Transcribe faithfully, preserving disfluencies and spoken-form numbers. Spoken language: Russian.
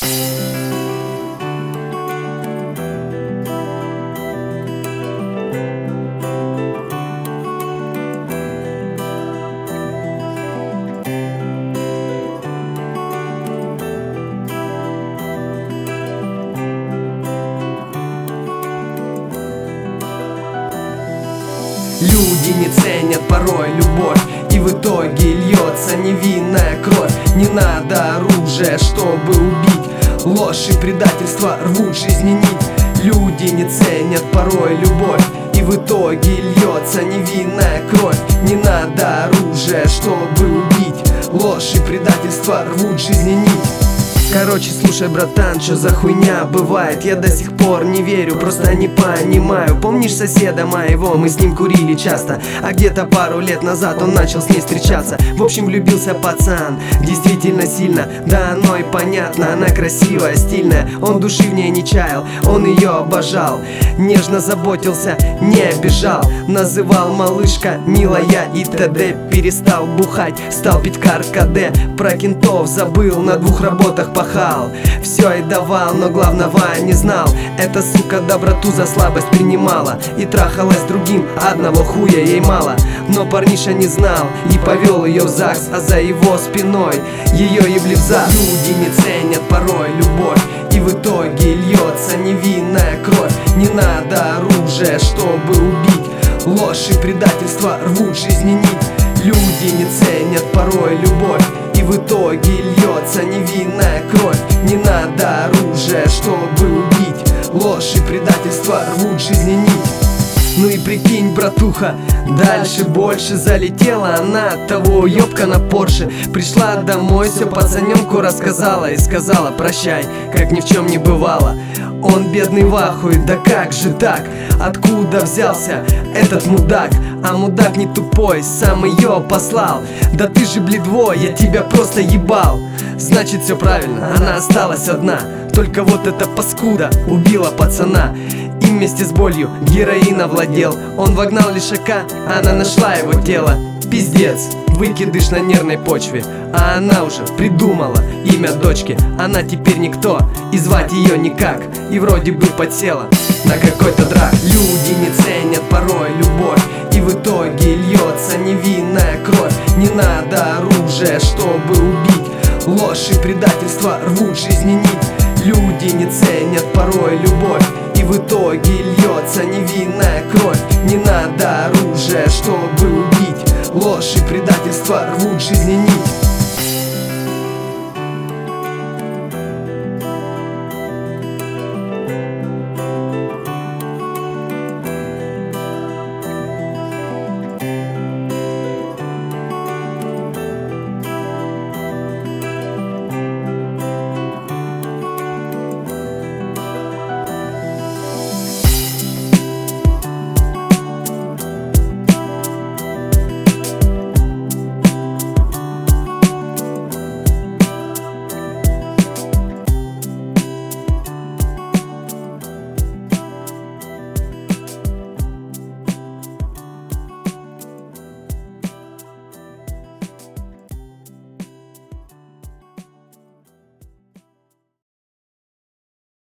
Люди не ценят порой любовь, и в итоге льется невинная кровь. Не надо оружия, чтобы убить, ложь и предательство рвут жизни нить. Люди не ценят порой любовь, и в итоге льется невинная кровь. Не надо оружия, чтобы убить, ложь и предательство рвут жизни нить. Короче, слушай, братан, что за хуйня бывает? Я до сих пор не верю, просто не понимаю. Помнишь соседа моего, мы с ним курили часто, а где-то пару лет назад он начал с ней встречаться. В общем, влюбился пацан, действительно сильно, да оно и понятно. Она красивая, стильная, он души в ней не чаял, он ее обожал, нежно заботился, не обижал. Называл малышка милая и т.д. Перестал бухать, стал пить каркаде. Про кентов забыл, на двух работах пахал, все и давал, но главного не знал. Эта сука доброту за слабость принимала и трахалась с другим, одного хуя ей мало. Но парниша не знал и повел ее в ЗАГС, а за его спиной ее ебли в зад. Люди не ценят порой любовь, и в итоге льется невинная кровь. Не надо оружия, чтобы убить, ложь и предательство рвут жизни нить. Люди не ценят порой любовь, и в итоге льется невинная кровь. Не надо оружия, чтобы убить, ложь и предательство рвут жизни нить. Ну и прикинь, братуха, дальше больше залетела она от того ёбка на Порше. Пришла домой, все пацаненку рассказала и сказала прощай, как ни в чем не бывало. Он бедный в ахуе, да как же так? Откуда взялся этот мудак? А мудак не тупой, сам ее послал. Да ты же бледво, я тебя просто ебал. Значит все правильно, она осталась одна. Только вот эта паскуда убила пацана и вместе с болью героин овладел. Он вогнал лишака, она нашла его тело. Пиздец, выкидыш на нервной почве. А она уже придумала имя дочки. Она теперь никто, и звать ее никак. И вроде бы подсела на какой-то драк. Люди не ценят порой любовь, и в итоге льется невинная кровь. Не надо оружия, чтобы убить, ложь и предательство рвут жизни нить. Люди не ценят порой любовь, и в итоге льется невинная кровь. Не надо оружия, чтобы убить, ложь и предательство рвут жизни нить.